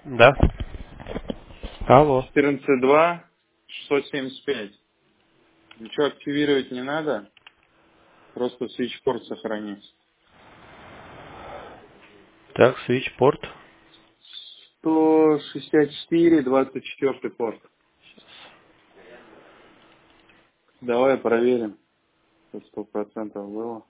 Да. Алло. 14.2, 675. Ничего активировать не надо, просто switchport сохранить. Так, switchport. 164, 24 порт. Давай проверим, что 100% было.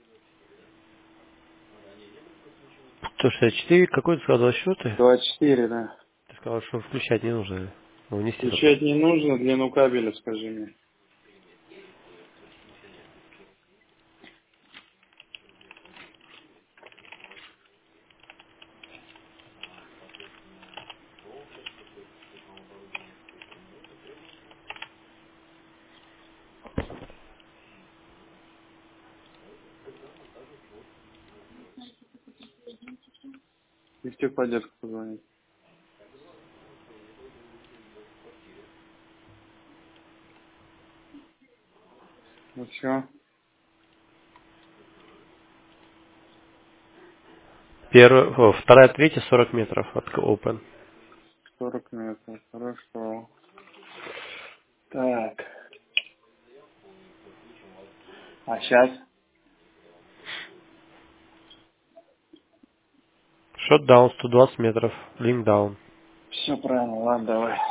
164, какой ты сказал счеты? 24, да. Ты сказал, что включать не нужно. Внести только. Включать не нужно, длину кабеля скажи мне. И в техподдержку позвонить. Ну все, Вторая, третья, 40 метров от open. 40 метров, хорошо. Так, а сейчас? Shot down 120 метров. Link down. Все правильно, ладно, давай.